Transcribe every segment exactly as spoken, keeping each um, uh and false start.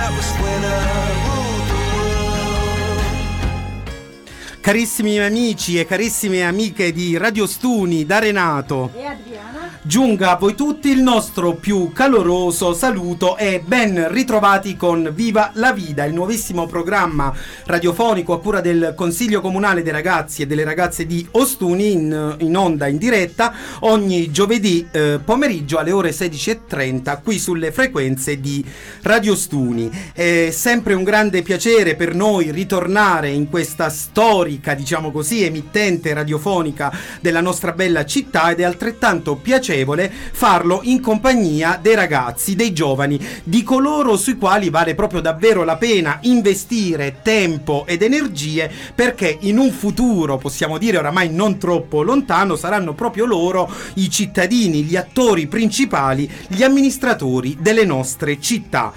that was when I ruled the world. Carissimi amici e carissime amiche di Radio Stuni, da Renato e Adriana, giunga a voi tutti il nostro più caloroso saluto e ben ritrovati con Viva la Vida, il nuovissimo programma radiofonico a cura del Consiglio Comunale dei Ragazzi e delle Ragazze di Ostuni, in, in onda in diretta ogni giovedì eh, pomeriggio alle ore sedici e trenta qui sulle frequenze di Radio Stuni. È sempre un grande piacere per noi ritornare in questa storica, diciamo così, emittente radiofonica della nostra bella città, ed è altrettanto piacevole farlo in compagnia dei ragazzi, dei giovani, di coloro sui quali vale proprio davvero la pena investire tempo ed energie, perché in un futuro, possiamo dire oramai non troppo lontano, saranno proprio loro i cittadini, gli attori principali, gli amministratori delle nostre città.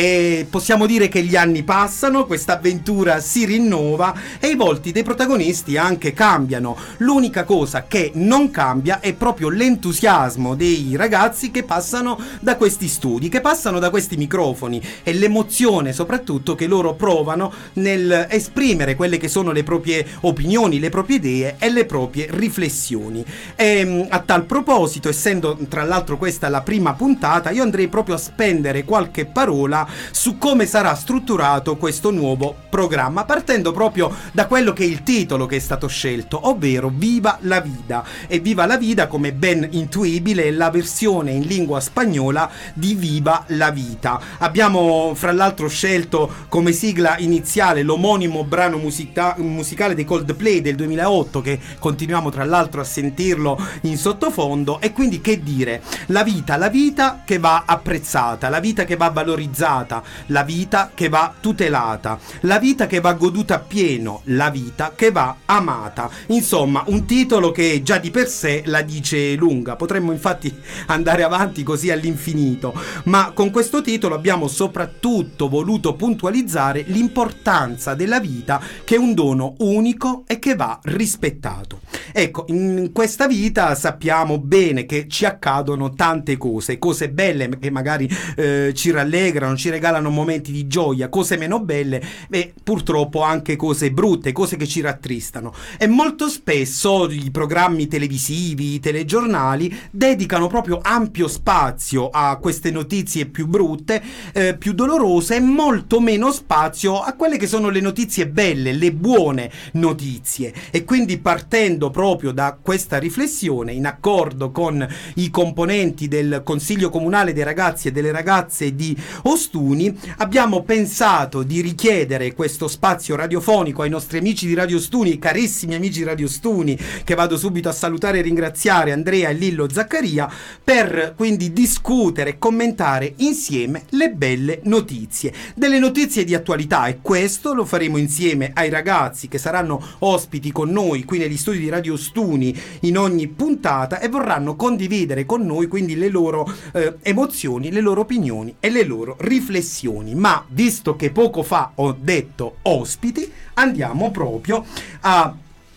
E possiamo dire che gli anni passano, questa avventura si rinnova e i volti dei protagonisti anche cambiano. L'unica cosa che non cambia è proprio l'entusiasmo dei ragazzi che passano da questi studi, che passano da questi microfoni, e l'emozione soprattutto che loro provano nel esprimere quelle che sono le proprie opinioni, le proprie idee e le proprie riflessioni. E a tal proposito, essendo tra l'altro questa la prima puntata, io andrei proprio a spendere qualche parola su come sarà strutturato questo nuovo programma, partendo proprio da quello che è il titolo che è stato scelto, ovvero Viva la Vida. E Viva la Vida, come ben intuibile, è la versione in lingua spagnola di Viva la Vita. Abbiamo fra l'altro scelto come sigla iniziale l'omonimo brano musica- musicale dei Coldplay del duemilaotto, che continuiamo tra l'altro a sentirlo in sottofondo. E quindi che dire, la vita, la vita che va apprezzata, la vita che va valorizzata, la vita che va tutelata, la vita che va goduta appieno, la vita che va amata. Insomma, un titolo che già di per sé la dice lunga. Potremmo infatti andare avanti così all'infinito, ma con questo titolo abbiamo soprattutto voluto puntualizzare l'importanza della vita, che è un dono unico e che va rispettato. Ecco, in questa vita sappiamo bene che ci accadono tante cose, cose belle che magari eh, ci rallegrano, ci regalano momenti di gioia, cose meno belle e purtroppo anche cose brutte, cose che ci rattristano. E molto spesso i programmi televisivi, i telegiornali dedicano proprio ampio spazio a queste notizie più brutte, eh, più dolorose, e molto meno spazio a quelle che sono le notizie belle, le buone notizie. E quindi, partendo proprio da questa riflessione, in accordo con i componenti del Consiglio Comunale dei Ragazzi e delle Ragazze di Ostuni, abbiamo pensato di richiedere questo spazio radiofonico ai nostri amici di Radio Stuni, carissimi amici di Radio Stuni, che vado subito a salutare e ringraziare, Andrea e Lillo Zaccaria, per quindi discutere e commentare insieme le belle notizie, delle notizie di attualità. E questo lo faremo insieme ai ragazzi che saranno ospiti con noi qui negli studi di Radio Stuni in ogni puntata, e vorranno condividere con noi quindi le loro eh, emozioni, le loro opinioni e le loro riflessioni. Ma visto che poco fa ho detto ospiti, andiamo proprio a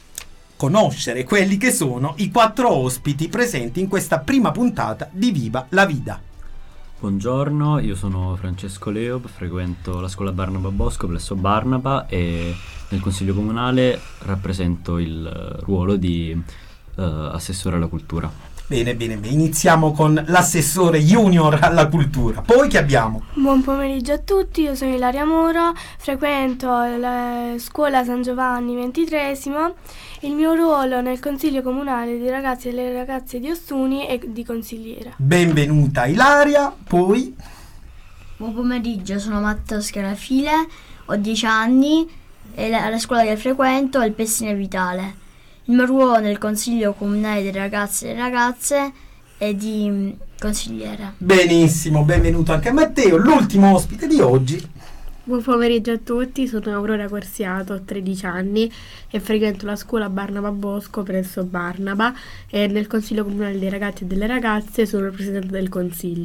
conoscere quelli che sono i quattro ospiti presenti in questa prima puntata di Viva la Vida. Buongiorno, io sono Francesco Leo, frequento la scuola Barnaba Bosco presso Barnaba e nel Consiglio Comunale rappresento il ruolo di uh, assessore alla cultura. Bene, bene, bene. Iniziamo con l'assessore junior alla cultura. Poi che abbiamo? Buon pomeriggio a tutti, io sono Ilaria Mora, frequento la scuola San Giovanni ventitresimo. Il mio ruolo nel Consiglio Comunale dei Ragazzi e delle Ragazze di Ostuni è di consigliera. Benvenuta Ilaria, poi? Buon pomeriggio, sono Matteo Scarafile, ho dieci anni e la, la scuola che frequento è il Pessine Vitale. Il mio ruolo nel Consiglio Comunale dei Ragazzi e delle Ragazze è di consigliere. Benissimo, benvenuto anche a Matteo, l'ultimo ospite di oggi. Buon pomeriggio a tutti, sono Aurora Corsiato, ho tredici anni e frequento la scuola Barnaba Bosco presso Barnaba, e nel Consiglio Comunale dei Ragazzi e delle Ragazze sono il presidente del Consiglio.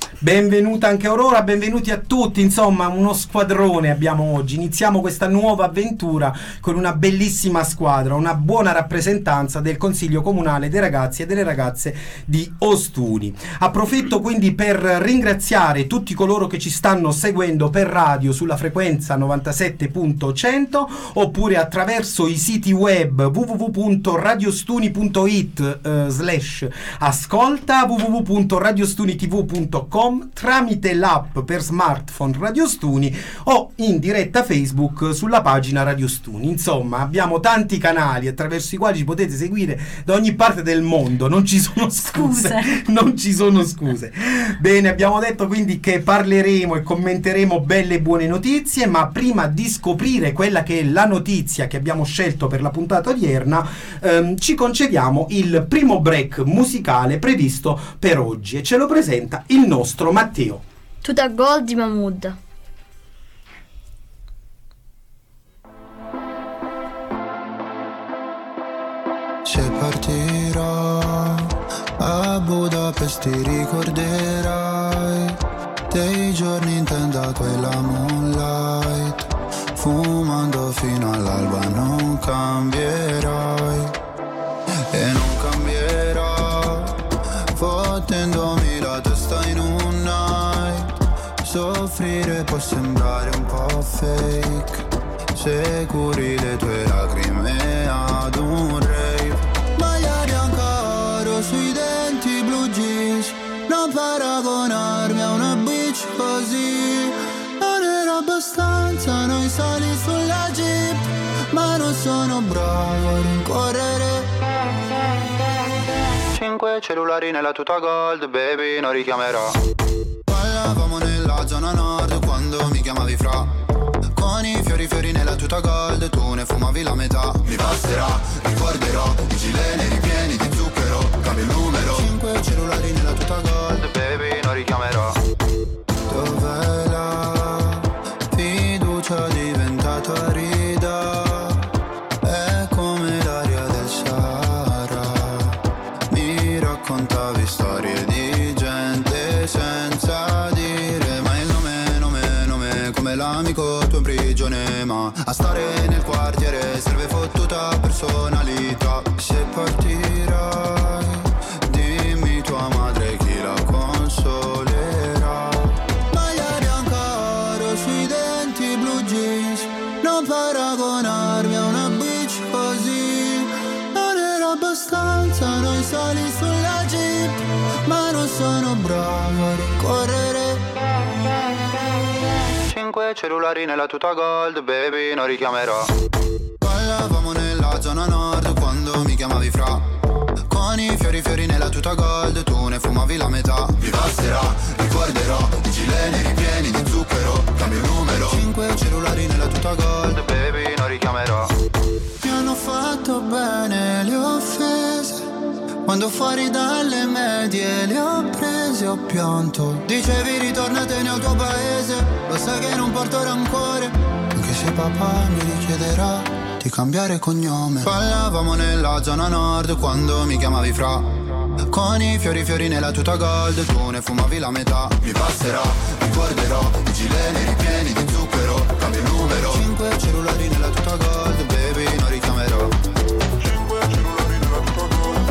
Benvenuta anche Aurora, benvenuti a tutti, insomma uno squadrone abbiamo oggi. Iniziamo questa nuova avventura con una bellissima squadra, una buona rappresentanza del Consiglio Comunale dei Ragazzi e delle Ragazze di Ostuni. Approfitto quindi per ringraziare tutti coloro che ci stanno seguendo per radio sulla frequenza novantasette punto cento oppure attraverso i siti web w w w punto radiostuni punto it eh, slash ascolta, w w w punto radiostunitv punto com, tramite l'app per smartphone Radio Stuni o in diretta Facebook sulla pagina Radio Stuni. Insomma, abbiamo tanti canali attraverso i quali ci potete seguire da ogni parte del mondo, non ci sono scuse, scuse. non ci sono scuse. Bene, abbiamo detto quindi che parleremo e commenteremo belle e buone notizie, ma prima di scoprire quella che è la notizia che abbiamo scelto per la puntata odierna, ehm, ci concediamo il primo break musicale previsto per oggi e ce lo presenta il nostro Matteo. Tuta Gold di Mahmood. Se partirò a Budapest ti ricorderai dei giorni in tenda quella moonlight, fumando fino all'alba non cambierai e non cambierò, fottendomi la testa in un night. Soffrire può sembrare un po' fake se curi le tue lacrime ad un rave. Maglia bianca oro sui denti, blue jeans, non paragonarmi a una bitch così. Non era abbastanza noi sali sulla jeep, ma non sono bravo a rincorrere. Cinque cellulari nella tuta gold, baby, non richiamerò. Parlavamo nella zona nord quando mi chiamavi fra. Con i fiori fiori nella tuta gold, tu ne fumavi la metà. Mi passerà, ricorderò, i gileni ripieni di zucchero, cambio il numero. Cinque cellulari nella tuta gold, baby, non richiamerò. Dov'è la fiducia diventata rida? È come l'aria del Sahara. Mi raccontavi storie di gente senza dire mai il nome, nome, nome, come l'amico tuo in prigione, ma a stare nel quartiere serve fottuta personalità. Se partirai, dimmi tua madre chi la consolerà. Maglia bianca oro sui denti, blue jeans, non paragonarmi a una bitch così. Non era abbastanza noi sali sulla jeep, ma non sono bravo a rincorrere. Cinque cellulari nella tuta gold, baby, non richiamerò. Parlavamo nella zona nord quando mi chiamavi fra. Con i fiori fiori nella tuta gold, tu ne fumavi la metà. Mi passerà, ricorderò, i gileni ripieni di zucchero, cambio il numero. Cinque cellulari nella tuta gold, baby, non richiamerò. Mi hanno fatto bene le offese, quando fuori dalle medie le ho prese, ho pianto. Dicevi ritornatene al tuo paese, lo sai che non porto rancore, anche se papà mi richiederà di cambiare cognome. Parlavamo nella zona nord quando mi chiamavi fra. Con i fiori fiori nella tuta gold, tu ne fumavi la metà. Mi passerà, ricorderò, i gileni ripieni di zucchero, cambio il numero. Cinque cellulari nella tuta gold, baby, non richiamerò. Cinque cellulari nella tuta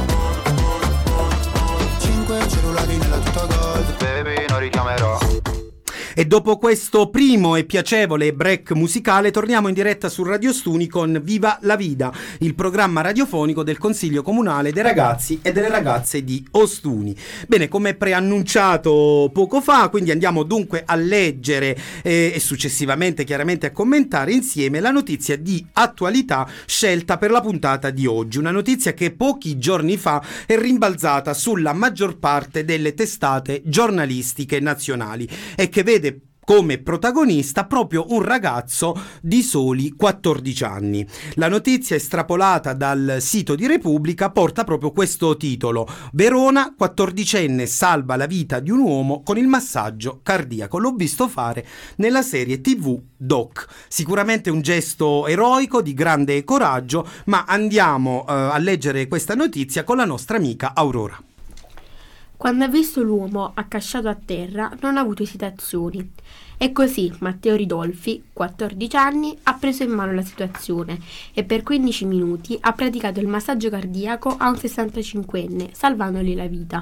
gold, cinque cellulari nella tuta gold, baby, non richiamerò. E dopo questo primo e piacevole break musicale torniamo in diretta su Radio Stuni con Viva la Vida, il programma radiofonico del Consiglio Comunale dei Ragazzi e delle Ragazze di Ostuni. Bene, come preannunciato poco fa, quindi andiamo dunque a leggere eh, e successivamente chiaramente a commentare insieme la notizia di attualità scelta per la puntata di oggi. Una notizia che pochi giorni fa è rimbalzata sulla maggior parte delle testate giornalistiche nazionali e che vede come protagonista proprio un ragazzo di soli quattordici anni. La notizia estrapolata dal sito di Repubblica porta proprio questo titolo: Verona, quattordicenne salva la vita di un uomo con il massaggio cardiaco. L'ho visto fare nella serie tivù Doc. Sicuramente un gesto eroico di grande coraggio, ma andiamo eh, a leggere questa notizia con la nostra amica Aurora. Quando ha visto l'uomo accasciato a terra non ha avuto esitazioni. E così Matteo Ridolfi, quattordici anni, ha preso in mano la situazione e per quindici minuti ha praticato il massaggio cardiaco a un sessantacinquenne, salvandogli la vita.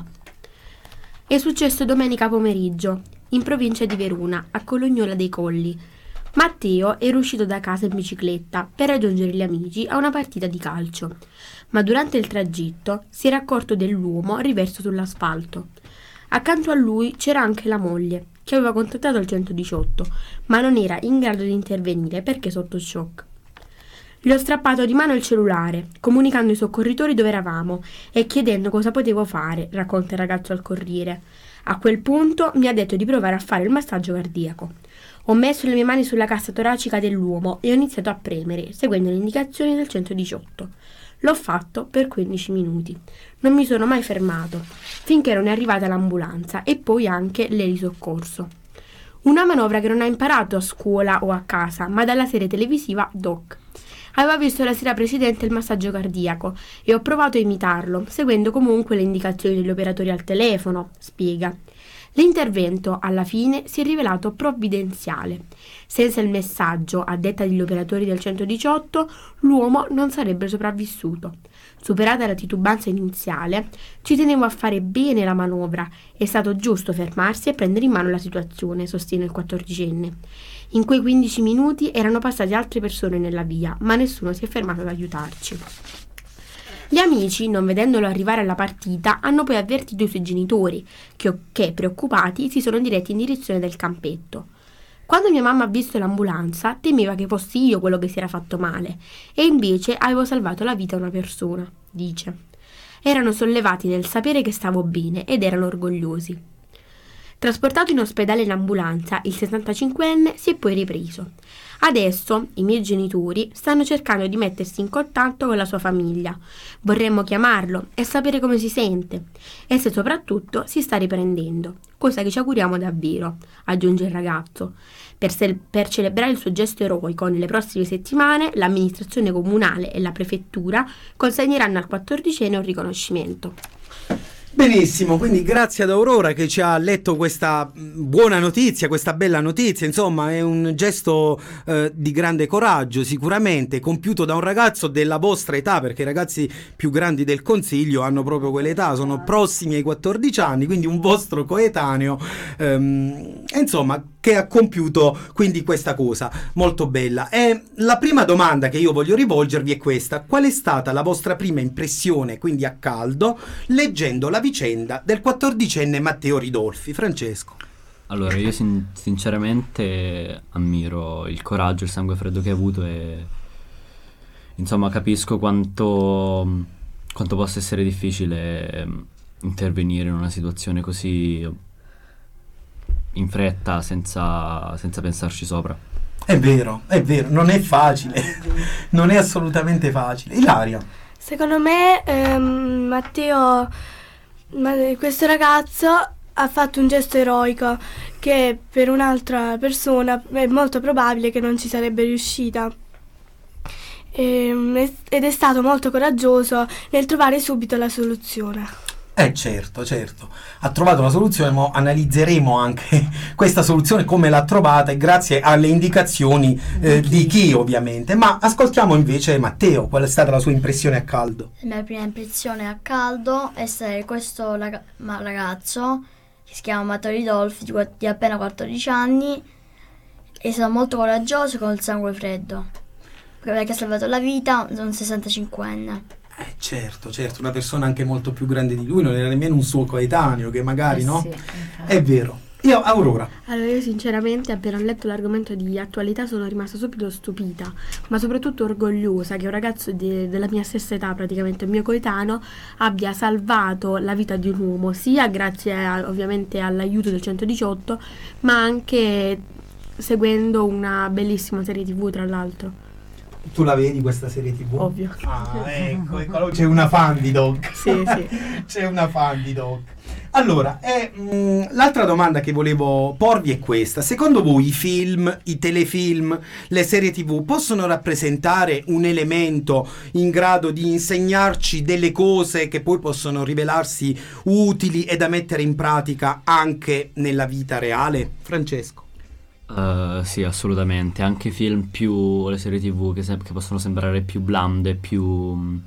È successo domenica pomeriggio, in provincia di Verona, a Colognola dei Colli. Matteo era uscito da casa in bicicletta per raggiungere gli amici a una partita di calcio, ma durante il tragitto si era accorto dell'uomo riverso sull'asfalto. Accanto a lui c'era anche la moglie, che aveva contattato il centodiciotto, ma non era in grado di intervenire perché sotto shock. Gli ho strappato di mano il cellulare, comunicando ai soccorritori dove eravamo e chiedendo cosa potevo fare, racconta il ragazzo al Corriere. A quel punto mi ha detto di provare a fare il massaggio cardiaco. Ho messo le mie mani sulla cassa toracica dell'uomo e ho iniziato a premere, seguendo le indicazioni del centodiciotto. L'ho fatto per quindici minuti. Non mi sono mai fermato, finché non è arrivata l'ambulanza e poi anche l'elisoccorso. Una manovra che non ha imparato a scuola o a casa, ma dalla serie televisiva Doc. Aveva visto la sera precedente il massaggio cardiaco e ho provato a imitarlo, seguendo comunque le indicazioni degli operatori al telefono, spiega. L'intervento, alla fine, si è rivelato provvidenziale. Senza il messaggio, a detta degli operatori del centodiciotto, l'uomo non sarebbe sopravvissuto. Superata la titubanza iniziale, ci tenevo a fare bene la manovra. È stato giusto fermarsi e prendere in mano la situazione, sostiene il quattordicenne. In quei quindici minuti erano passate altre persone nella via, ma nessuno si è fermato ad aiutarci. Gli amici, non vedendolo arrivare alla partita, hanno poi avvertito i suoi genitori, che, che preoccupati si sono diretti in direzione del campetto. Quando mia mamma ha visto l'ambulanza, temeva che fossi io quello che si era fatto male, e invece avevo salvato la vita a una persona, dice. Erano sollevati nel sapere che stavo bene ed erano orgogliosi. Trasportato in ospedale in ambulanza, il sessantacinquenne si è poi ripreso. Adesso i miei genitori stanno cercando di mettersi in contatto con la sua famiglia. Vorremmo chiamarlo e sapere come si sente e se soprattutto si sta riprendendo, cosa che ci auguriamo davvero, aggiunge il ragazzo. Per, se- per celebrare il suo gesto eroico nelle prossime settimane, l'amministrazione comunale e la prefettura consegneranno al quattordicenne un riconoscimento. Benissimo, quindi grazie ad Aurora che ci ha letto questa buona notizia, questa bella notizia. Insomma, è un gesto eh, di grande coraggio, sicuramente compiuto da un ragazzo della vostra età, perché i ragazzi più grandi del consiglio hanno proprio quell'età, sono prossimi ai quattordici anni, quindi un vostro coetaneo, ehm, insomma, che ha compiuto quindi questa cosa molto bella. E la prima domanda che io voglio rivolgervi è questa: qual è stata la vostra prima impressione, quindi a caldo, leggendo la vicenda del quattordicenne Matteo Ridolfi? Francesco. Allora, io sin- sinceramente ammiro il coraggio, il sangue freddo che hai avuto e insomma capisco quanto, quanto possa essere difficile intervenire in una situazione così in fretta, senza, senza pensarci sopra. È vero, è vero, non è facile, non è assolutamente facile. Ilaria. Secondo me ehm, Matteo, ma, questo ragazzo ha fatto un gesto eroico che per un'altra persona è molto probabile che non ci sarebbe riuscita. Ehm, ed è stato molto coraggioso nel trovare subito la soluzione. Eh certo, certo, ha trovato la soluzione, ma analizzeremo anche questa soluzione, come l'ha trovata e grazie alle indicazioni eh, di chi ovviamente. Ma ascoltiamo invece Matteo, qual è stata la sua impressione a caldo? La mia prima impressione a caldo è stato questo raga- ragazzo che si chiama Matteo Ridolfi, di, di appena quattordici anni, è stato molto coraggioso con il sangue freddo, perché ha salvato la vita a un sessantacinquenne. Eh certo, certo, una persona anche molto più grande di lui, non era nemmeno un suo coetaneo, che magari, eh no? Sì, è vero. Io, Aurora. Allora, io sinceramente appena ho letto l'argomento di attualità sono rimasta subito stupita, ma soprattutto orgogliosa che un ragazzo de- della mia stessa età, praticamente il mio coetaneo, abbia salvato la vita di un uomo, sia grazie a, ovviamente all'aiuto del centodiciotto, ma anche seguendo una bellissima serie tivù, tra l'altro. Tu la vedi questa serie tivù? Ovvio. Ah, ecco, ecco, c'è una fan di Doc. Sì, sì. C'è una fan di Doc. Allora, eh, mh, l'altra domanda che volevo porvi è questa. Secondo voi i film, i telefilm, le serie tv possono rappresentare un elemento in grado di insegnarci delle cose che poi possono rivelarsi utili e da mettere in pratica anche nella vita reale? Francesco? Uh, sì, assolutamente. Anche i film più, le serie tv che, se- che possono sembrare più blande, più...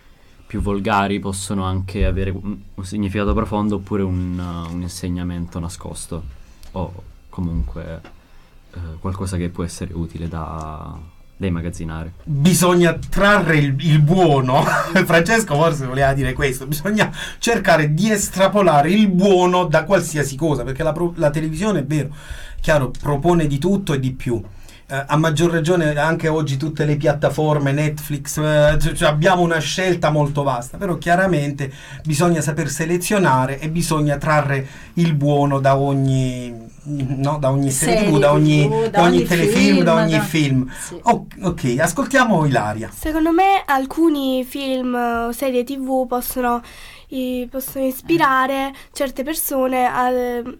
più volgari, possono anche avere un, un significato profondo oppure un, uh, un insegnamento nascosto o comunque uh, qualcosa che può essere utile da, da immagazzinare. Bisogna trarre il, il buono. Francesco forse voleva dire questo, bisogna cercare di estrapolare il buono da qualsiasi cosa, perché la, pro- la televisione, è vero, chiaro, propone di tutto e di più. Uh, a maggior ragione anche oggi tutte le piattaforme, Netflix, uh, cioè abbiamo una scelta molto vasta, però chiaramente bisogna saper selezionare e bisogna trarre il buono da ogni, no, da ogni serie tv, da ogni, da da ogni telefilm, film, da ogni da... film. Sì. Oh, ok, ascoltiamo Ilaria. Secondo me alcuni film o serie tv possono, i, possono ispirare certe persone al...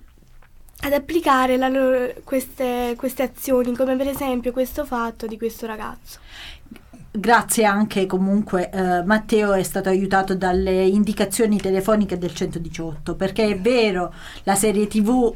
ad applicare la loro, queste, queste azioni, come per esempio questo fatto di questo ragazzo. Grazie anche comunque eh, Matteo è stato aiutato dalle indicazioni telefoniche del centodiciotto, perché è vero, la serie tv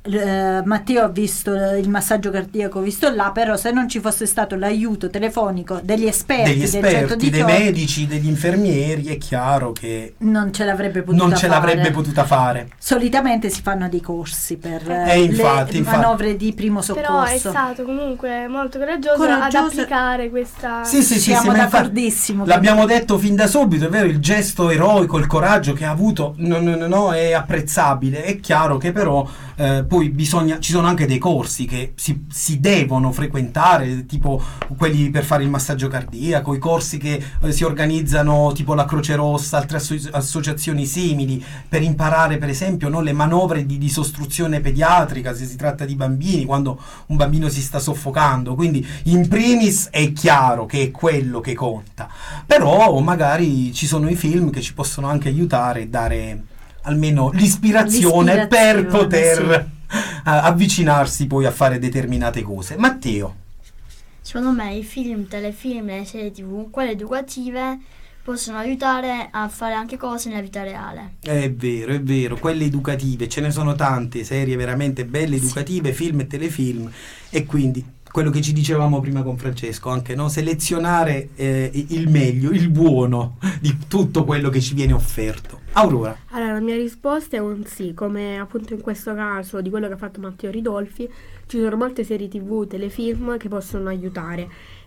Uh, Matteo ha visto il massaggio cardiaco visto là, però se non ci fosse stato l'aiuto telefonico degli esperti, degli esperti dei medici, degli infermieri, è chiaro che non ce l'avrebbe potuta non ce fare. l'avrebbe potuta fare. Solitamente si fanno dei corsi per eh, infatti, le infatti. manovre di primo soccorso. Però è stato comunque molto coraggioso, coraggioso. ad applicare questa. Sì, sì, sì, siamo sì, d'accordissimo. L'abbiamo detto fin da subito, è vero, il gesto eroico, il coraggio che ha avuto, no, no, no, no, è apprezzabile. È chiaro che però eh, poi bisogna, ci sono anche dei corsi che si, si devono frequentare, tipo quelli per fare il massaggio cardiaco, i corsi che eh, si organizzano tipo la Croce Rossa, altre asso- associazioni simili, per imparare per esempio, no, le manovre di disostruzione pediatrica se si tratta di bambini, quando un bambino si sta soffocando. Quindi in primis è chiaro che è quello che conta, però magari ci sono i film che ci possono anche aiutare e dare almeno l'ispirazione, l'ispirazione per poter sì. uh, avvicinarsi poi a fare determinate cose. Matteo? Secondo me i film, telefilm e le serie tv, quelle educative, possono aiutare a fare anche cose nella vita reale. È vero, è vero, quelle educative, ce ne sono tante serie veramente belle, educative, sì. Film e telefilm, e quindi quello che ci dicevamo prima con Francesco, anche no? selezionare eh, il meglio, il buono di tutto quello che ci viene offerto. Aurora? Allora, la mia risposta è un sì, come appunto in questo caso di quello che ha fatto Matteo Ridolfi, ci sono molte serie tv, telefilm che possono aiutare,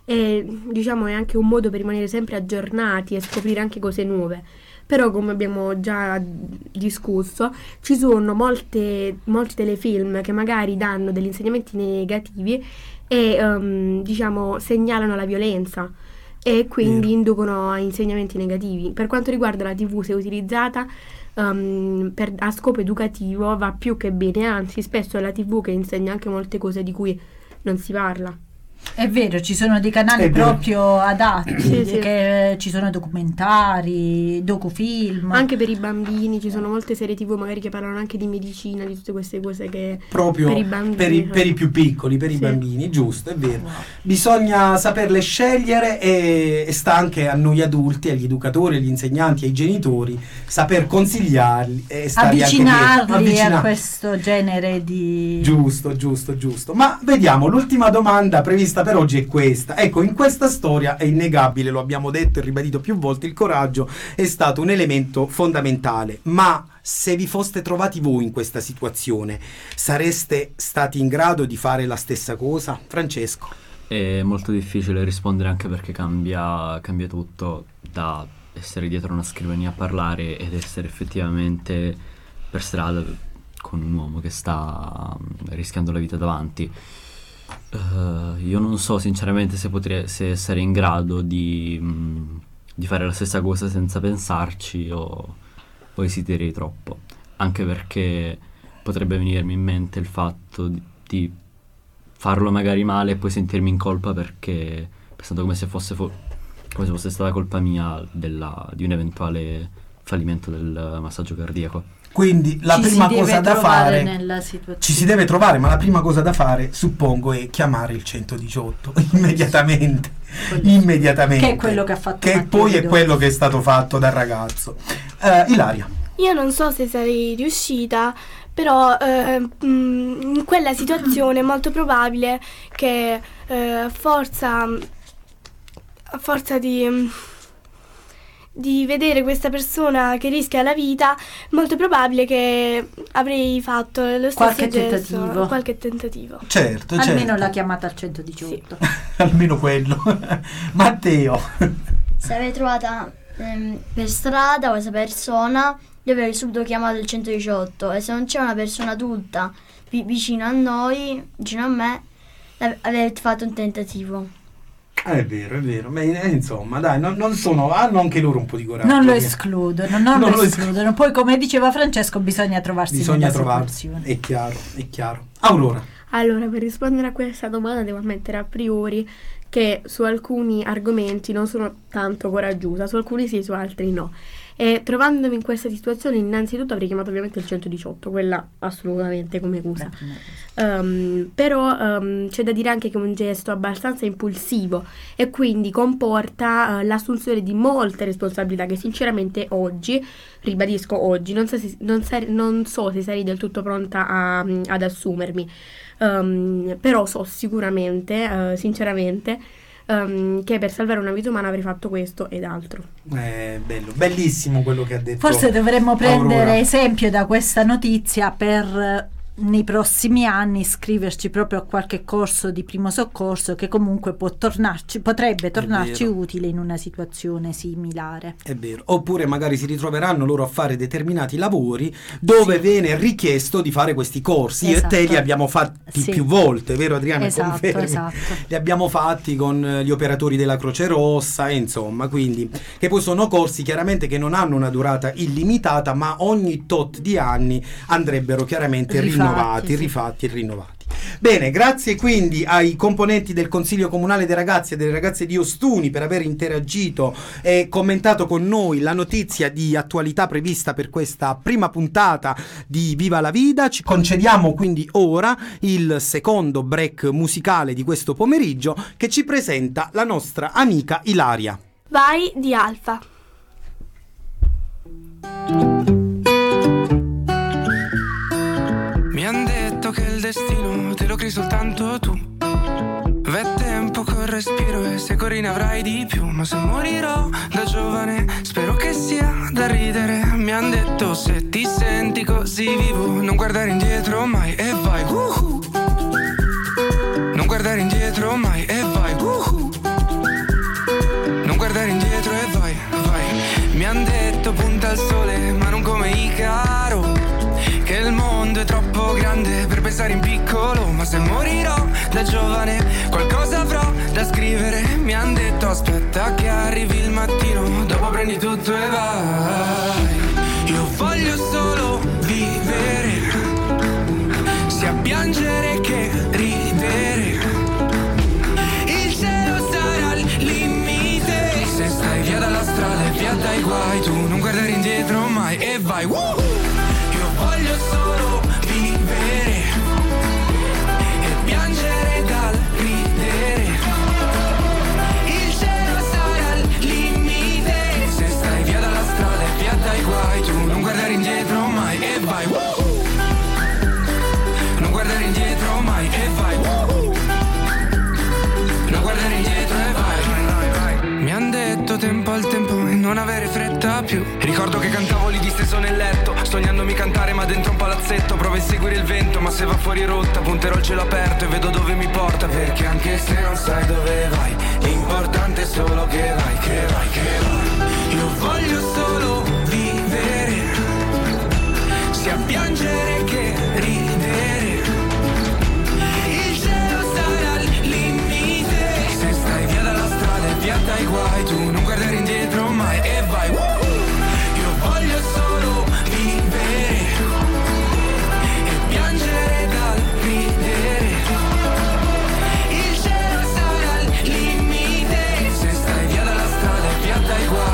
e diciamo è anche un modo per rimanere sempre aggiornati e scoprire anche cose nuove. Però, come abbiamo già discusso, ci sono molte, molti telefilm che magari danno degli insegnamenti negativi e um, diciamo segnalano la violenza e quindi yeah. inducono a insegnamenti negativi. Per quanto riguarda la tivù, se utilizzata um, per, a scopo educativo va più che bene, anzi spesso è la tivù che insegna anche molte cose di cui non si parla. È vero, ci sono dei canali proprio adatti, sì, sì. che ci sono documentari, docufilm. Anche per i bambini ci sono molte serie tv magari che parlano anche di medicina, di tutte queste cose che proprio per i bambini, per i, per i più piccoli, per sì. i bambini, giusto, è vero. Wow. Bisogna saperle scegliere e, e sta anche a noi adulti, agli educatori, agli insegnanti, ai genitori, saper consigliarli e starli avvicinarli anche avvicinarli a questo genere di... Giusto, giusto, giusto. Ma vediamo, l'ultima domanda prevista per oggi è questa. Ecco, in questa storia è innegabile, lo abbiamo detto e ribadito più volte, il coraggio è stato un elemento fondamentale. Ma se vi foste trovati voi in questa situazione, sareste stati in grado di fare la stessa cosa? Francesco? È molto difficile rispondere, anche perché cambia, cambia tutto, da essere dietro una scrivania a parlare ed essere effettivamente per strada con un uomo che sta rischiando la vita davanti. Uh, io non so sinceramente se potrei se essere in grado di, mh, di fare la stessa cosa senza pensarci, o, o esiterei troppo, anche perché potrebbe venirmi in mente il fatto di, di farlo magari male e poi sentirmi in colpa, perché pensando come se fosse fo- come se fosse stata colpa mia della, di un eventuale fallimento del massaggio cardiaco. Quindi la ci prima si cosa deve da fare nella situazione. ci si deve trovare, ma la prima cosa da fare, suppongo, è chiamare il centodiciotto immediatamente. Quello. Immediatamente. Che è quello che ha fatto Che Matteo poi è Ridolfi. quello che è stato fatto dal ragazzo. Uh, Ilaria. Io non so se sarei riuscita, però eh, mh, in quella situazione è molto probabile che eh, a forza, a forza di, di vedere questa persona che rischia la vita, è molto probabile che avrei fatto lo stesso Qualche gesto, tentativo. qualche tentativo. Certo, Almeno certo. la chiamata al centodiciotto. Almeno quello. Matteo. Se avevi trovata ehm, per strada questa persona, io avrei subito chiamato il centodiciotto, e se non c'è una persona adulta vi- vicino a noi, vicino a me, ave- avrei fatto un tentativo. Ah, è vero, è vero. Ma eh, insomma, dai, non, non sono, hanno anche loro un po' di coraggio. Non lo che- escludono, non, Non lo lo escludono. Poi, come diceva Francesco, bisogna trovarsi Bisogna nella trovarsi, situazione. è chiaro, è chiaro. Aurora. Allora, per rispondere a questa domanda devo ammettere a priori che su alcuni argomenti non sono tanto coraggiosa, su alcuni sì, su altri no. E trovandomi in questa situazione, innanzitutto avrei chiamato ovviamente il centodiciotto, quella assolutamente come cosa. Um, però um, c'è da dire anche che è un gesto abbastanza impulsivo e quindi comporta uh, l'assunzione di molte responsabilità che sinceramente oggi, ribadisco oggi, non so se, non sare- non so se sarei del tutto pronta a, ad assumermi. Um, però so sicuramente, uh, sinceramente, um, che per salvare una vita umana avrei fatto questo ed altro. È bello, bellissimo quello che ha detto. Forse dovremmo prendere Aurora. esempio da questa notizia per eh, nei prossimi anni iscriverci proprio a qualche corso di primo soccorso che comunque può tornarci, potrebbe tornarci vero. utile in una situazione similare. È vero. Oppure magari si ritroveranno loro a fare determinati lavori dove Sì. viene richiesto di fare questi corsi. Io e te Esatto. li abbiamo fatti Sì. più volte, vero Adriana? Esatto, Confermi? esatto. Li abbiamo fatti con eh, gli operatori della Croce Rossa, e insomma, quindi che poi sono corsi chiaramente che non hanno una durata illimitata, ma ogni tot di anni andrebbero chiaramente Rifatti, rinnovati, sì. rifatti e rinnovati. Bene, grazie quindi ai componenti del Consiglio Comunale dei Ragazzi e delle Ragazze di Ostuni per aver interagito e commentato con noi la notizia di attualità prevista per questa prima puntata di Viva la Vida. Ci concediamo quindi ora il secondo break musicale di questo pomeriggio che ci presenta la nostra amica Ilaria. Vai di Alfa. Mi han detto che il destino te lo crei soltanto tu. V'è tempo col respiro e se corri ne avrai di più. Ma se morirò da giovane spero che sia da ridere. Mi han detto se ti senti così vivo non guardare indietro mai e vai uhu. Non guardare indietro mai e vai uhu. Non guardare indietro e vai, vai. Mi han detto punta al sole ma non come Icaro, che il mondo è troppo grande per pensare in piccolo. Ma se morirò da giovane qualcosa avrò da scrivere. Mi han detto aspetta che arrivi il mattino, dopo prendi tutto e vai. Io voglio solo vivere, sia piangere che ridere. Il cielo sarà il limite, se stai via dalla strada e via dai guai, tu non guardare indietro mai e vai. Woo! Voglio solo vivere e piangere dal ridere. Il cielo sarà il limite, se stai via dalla strada e via dai guai, tu non guardare indietro mai e vai. Woo! Non guardare indietro mai e vai. Woo! Non guardare indietro e vai. Mi han detto tempo al tempo e non avere fretta più. Ricordo che cantavo lì disteso nel letto, sognandomi cantare ma dentro un palazzetto. Provo a seguire il vento ma se va fuori rotta punterò il cielo aperto e vedo dove mi porta. Perché anche se non sai dove vai, l'importante è solo che vai, che vai, che vai. Io voglio solo vivere, sia piangere che ridere. Il cielo sarà il limite, se stai via dalla strada e via dai guai, tu non guardare indietro mai e vai. Woo! Voglio solo vivere e piangere dal ridere. Il cielo sarà il limite, se stai via dalla strada e via dai guai.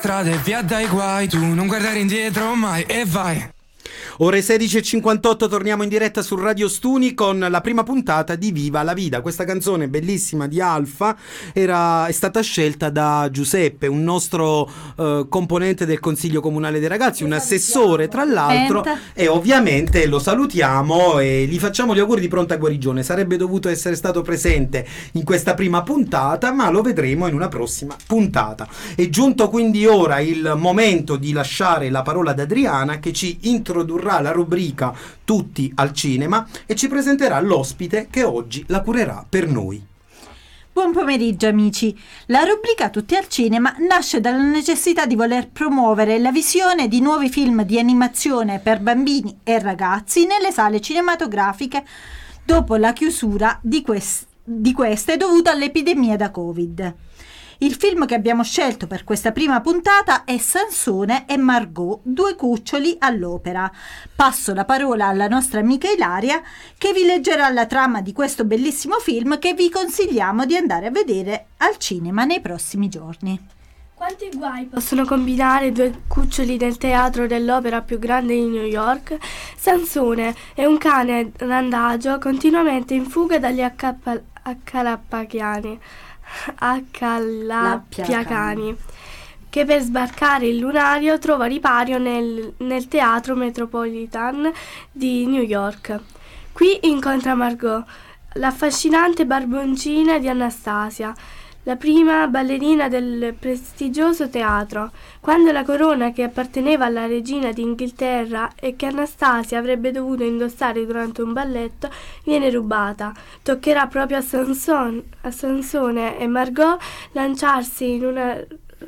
strada e via dai guai, tu non guardare indietro mai e vai. Ore sedici e cinquantotto, torniamo in diretta su Radio Stuni con la prima puntata di Viva la Vida. Questa canzone bellissima di Alfa era, è stata scelta da Giuseppe, un nostro uh, componente del Consiglio Comunale dei Ragazzi, un assessore tra l'altro, Penta. E ovviamente lo salutiamo e gli facciamo gli auguri di pronta guarigione. Sarebbe dovuto essere stato presente in questa prima puntata, ma lo vedremo in una prossima puntata. È giunto quindi ora il momento di lasciare la parola ad Adriana, che ci introdurrà la rubrica Tutti al cinema e ci presenterà l'ospite che oggi la curerà per noi. Buon pomeriggio amici. La rubrica Tutti al cinema nasce dalla necessità di voler promuovere la visione di nuovi film di animazione per bambini e ragazzi nelle sale cinematografiche dopo la chiusura di, quest- di queste dovuta all'epidemia da Covid. Il film che abbiamo scelto per questa prima puntata è Sansone e Margot, due cuccioli all'opera. Passo la parola alla nostra amica Ilaria, che vi leggerà la trama di questo bellissimo film che vi consigliamo di andare a vedere al cinema nei prossimi giorni. Quanti guai possono combinare due cuccioli del teatro dell'opera più grande di New York? Sansone è un cane randagio continuamente in fuga dagli accappa- accalappiani. Accalappiacani, che per sbarcare il lunario trova ripario nel, nel teatro Metropolitan di New York. Qui incontra Margot, l'affascinante barboncina di Anastasia, la prima ballerina del prestigioso teatro. Quando la corona che apparteneva alla regina d'Inghilterra e che Anastasia avrebbe dovuto indossare durante un balletto viene rubata, toccherà proprio a, Sanson, a Sansone e Margot lanciarsi in una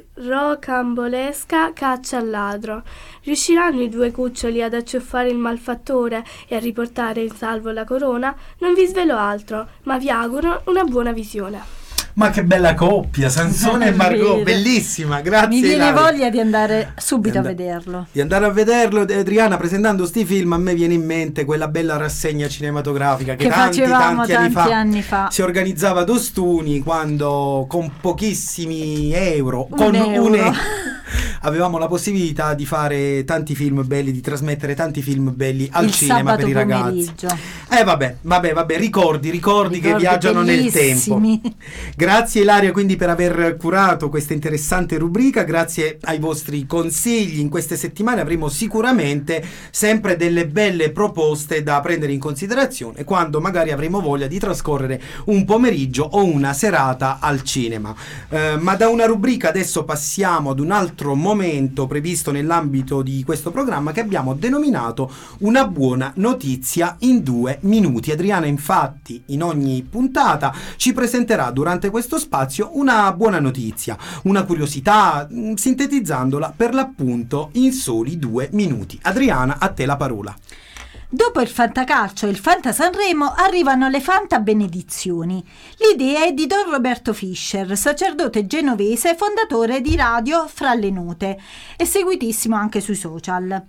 rocambolesca caccia al ladro. Riusciranno i due cuccioli ad acciuffare il malfattore e a riportare in salvo la corona? Non vi svelo altro, ma vi auguro una buona visione. Ma che bella coppia, Sansone e Margot, bellissima, grazie. Mi viene Ilaria. voglia di andare subito And- a vederlo. Di andare a vederlo, Adriana, presentando sti film a me viene in mente quella bella rassegna cinematografica che, che tanti, facevamo tanti, tanti, anni, fa anni fa si organizzava ad Ostuni, quando con pochissimi euro, un con euro. un euro avevamo la possibilità di fare tanti film belli, di trasmettere tanti film belli al il cinema per i ragazzi. Pomeriggio. Eh vabbè, vabbè, vabbè, ricordi, ricordi, ricordi che viaggiano bellissimi. nel tempo. Grazie Ilaria quindi per aver curato questa interessante rubrica, grazie ai vostri consigli. In queste settimane avremo sicuramente sempre delle belle proposte da prendere in considerazione quando magari avremo voglia di trascorrere un pomeriggio o una serata al cinema. Eh, ma da una rubrica adesso passiamo ad un altro momento previsto nell'ambito di questo programma che abbiamo denominato Una buona notizia in due minuti. Adriana infatti in ogni puntata ci presenterà durante questo spazio una buona notizia, una curiosità, sintetizzandola per l'appunto in soli due minuti. Adriana, a te la parola. Dopo il Fantacalcio e il Fanta Sanremo arrivano le Fanta Benedizioni. L'idea è di Don Roberto Fischer, sacerdote genovese, fondatore di Radio Fra le Note e seguitissimo anche sui social,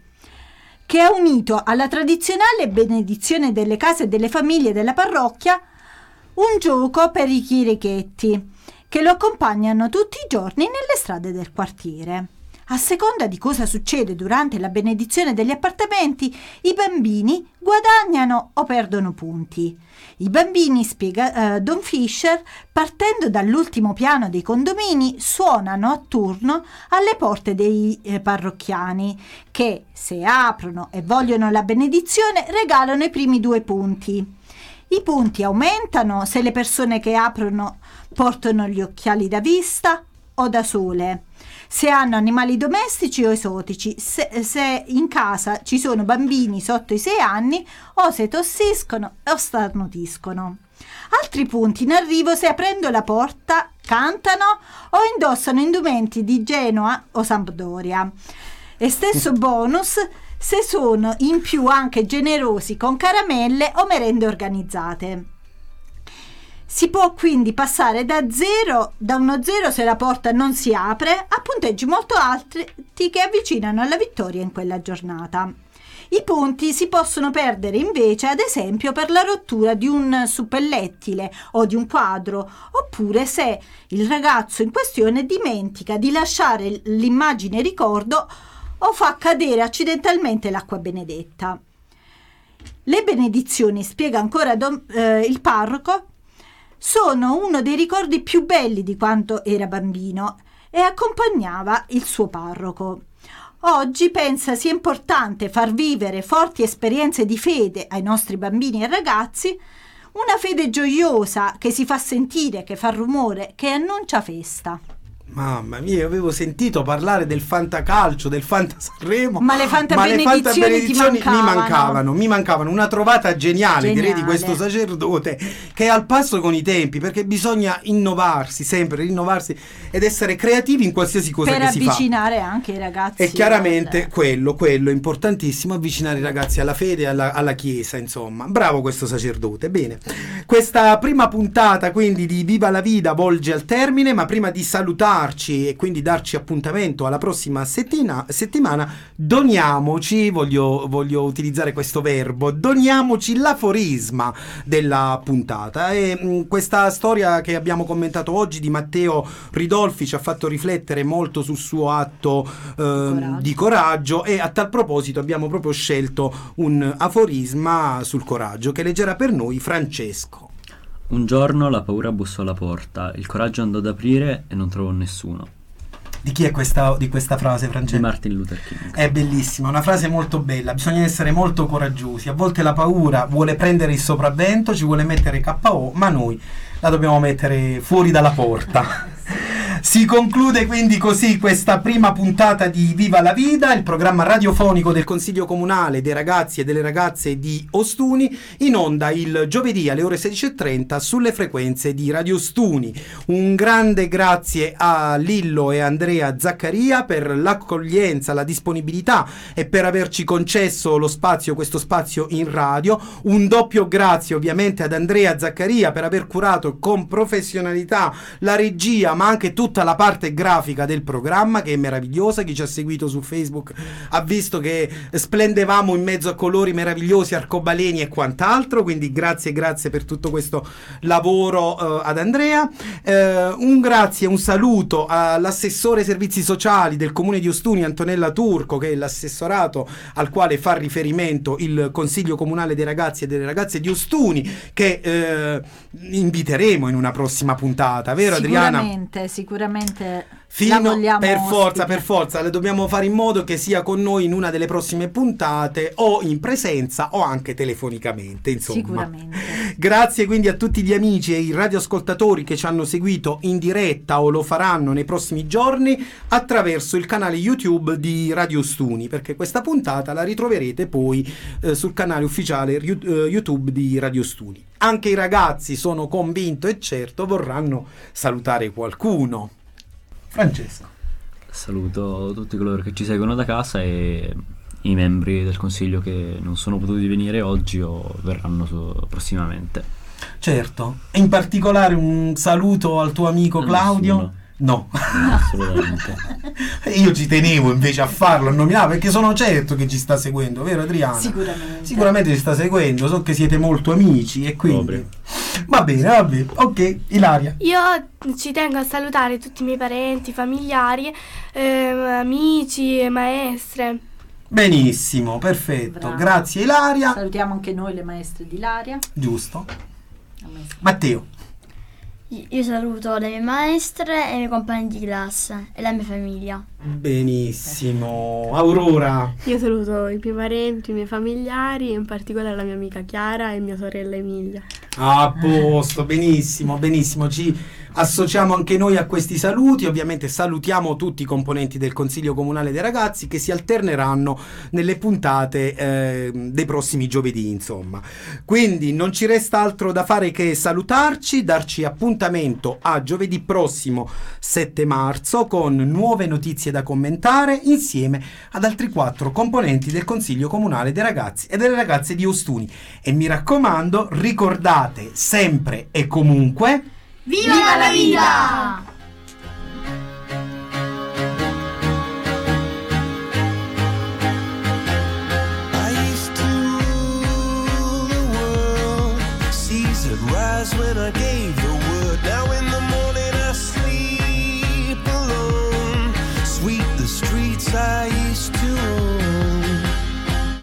che ha unito alla tradizionale benedizione delle case e delle famiglie della parrocchia un gioco per i chierichetti che lo accompagnano tutti i giorni nelle strade del quartiere. A seconda di cosa succede durante la benedizione degli appartamenti, i bambini guadagnano o perdono punti. I bambini, spiega eh, Don Fischer, partendo dall'ultimo piano dei condomini, suonano a turno alle porte dei eh, parrocchiani che, se aprono e vogliono la benedizione, regalano i primi due punti. I punti aumentano se le persone che aprono portano gli occhiali da vista o da sole, se hanno animali domestici o esotici, se, se in casa ci sono bambini sotto i sei anni o se tossiscono o starnutiscono. Altri punti in arrivo se aprendo la porta cantano o indossano indumenti di Genoa o Sampdoria. E stesso bonus se sono in più anche generosi con caramelle o merende organizzate. Si può quindi passare da zero, da uno zero se la porta non si apre, a punteggi molto alti che avvicinano alla vittoria in quella giornata. I punti si possono perdere invece, ad esempio, per la rottura di un suppellettile o di un quadro, oppure se il ragazzo in questione dimentica di lasciare l'immagine ricordo o fa cadere accidentalmente l'acqua benedetta. Le benedizioni, spiega ancora Don, eh, il parroco, sono uno dei ricordi più belli di quando era bambino e accompagnava il suo parroco. Oggi pensa sia importante far vivere forti esperienze di fede ai nostri bambini e ragazzi, una fede gioiosa che si fa sentire, che fa rumore, che annuncia festa. Mamma mia, io avevo sentito parlare del Fantacalcio, del Fanta Sanremo, ma le Fantabenedizioni ti mancavano. mi mancavano, mi mancavano. Una trovata geniale, Geniale. direi, di questo sacerdote che è al passo con i tempi, perché bisogna innovarsi, sempre rinnovarsi ed essere creativi in qualsiasi cosa per che si fa. Per avvicinare anche i ragazzi. E chiaramente al... quello, quello è importantissimo, avvicinare i ragazzi alla fede e alla, alla Chiesa, insomma. Bravo questo sacerdote. Bene, questa prima puntata quindi di Viva la Vida volge al termine, ma prima di salutare e quindi darci appuntamento alla prossima settina, settimana, doniamoci, voglio, voglio utilizzare questo verbo, doniamoci l'aforisma della puntata. E mh, questa storia che abbiamo commentato oggi di Matteo Ridolfi ci ha fatto riflettere molto sul suo atto eh, coraggio. di coraggio, e a tal proposito abbiamo proprio scelto un aforisma sul coraggio che leggerà per noi Francesco. Un giorno la paura bussò alla porta, il coraggio andò ad aprire e non trovò nessuno. Di chi è questa, di questa frase, Francesco? Di Martin Luther King. È bellissima, una frase molto bella. Bisogna essere molto coraggiosi. A volte la paura vuole prendere il sopravvento, ci vuole mettere K O, ma noi la dobbiamo mettere fuori dalla porta. Si conclude quindi così questa prima puntata di Viva la Vida, il programma radiofonico del Consiglio Comunale dei Ragazzi e delle Ragazze di Ostuni, in onda il giovedì alle ore sedici e trenta sulle frequenze di Radio Stuni. Un grande grazie a Lillo e Andrea Zaccaria per l'accoglienza, la disponibilità e per averci concesso lo spazio, questo spazio in radio. Un doppio grazie ovviamente ad Andrea Zaccaria per aver curato con professionalità la regia, ma anche tutta la parte grafica del programma, che è meravigliosa. Chi ci ha seguito su Facebook ha visto che splendevamo in mezzo a colori meravigliosi, arcobaleni e quant'altro, quindi grazie grazie per tutto questo lavoro eh, ad Andrea. Eh, un grazie, un saluto all'assessore servizi sociali del comune di Ostuni, Antonella Turco, che è l'assessorato al quale fa riferimento il Consiglio Comunale dei Ragazzi e delle Ragazze di Ostuni, che eh, inviteremo in una prossima puntata, vero Adriana? Sicuramente, sicuramente. Fino, per forza, per forza, le dobbiamo fare in modo che sia con noi in una delle prossime puntate, o in presenza o anche telefonicamente, insomma. Sicuramente. Grazie quindi a tutti gli amici e i radioascoltatori che ci hanno seguito in diretta o lo faranno nei prossimi giorni attraverso il canale YouTube di Radio Stuni, perché questa puntata la ritroverete poi eh, sul canale ufficiale YouTube di Radio Stuni. Anche i ragazzi, sono convinto e certo, vorranno salutare qualcuno. Francesco. Saluto tutti coloro che ci seguono da casa e i membri del consiglio che non sono potuti venire oggi o verranno su, prossimamente. Certo, e in particolare un saluto al tuo amico Claudio. Nessuno. No, assolutamente. Io ci tenevo invece a farlo, a nominare, perché sono certo che ci sta seguendo, vero Adriana? Sicuramente. Sicuramente ci sta seguendo, so che siete molto amici e quindi... Proprio. Va bene, va bene. Ok, Ilaria. Io ci tengo a salutare tutti i miei parenti, familiari, eh, amici e maestre. Benissimo, perfetto. Bravo. Grazie Ilaria. Salutiamo anche noi le maestre di Ilaria. Giusto. Matteo. Io saluto le mie maestre e i miei compagni di classe e la mia famiglia. Benissimo. Aurora. Io saluto i miei parenti, i miei familiari, in particolare la mia amica Chiara e mia sorella Emilia. A posto, benissimo, benissimo. Ci associamo anche noi a questi saluti. Ovviamente salutiamo tutti i componenti del Consiglio Comunale dei Ragazzi che si alterneranno nelle puntate eh, dei prossimi giovedì, insomma. Quindi non ci resta altro da fare che salutarci, darci appuntamento a giovedì prossimo sette marzo con nuove notizie da commentare insieme ad altri quattro componenti del Consiglio Comunale dei Ragazzi e delle Ragazze di Ostuni. E mi raccomando, ricordate sempre e comunque: Viva, Viva la vita! Hai said rise when I gave the word. Now in the morning I sleep alone. Sweep the streets I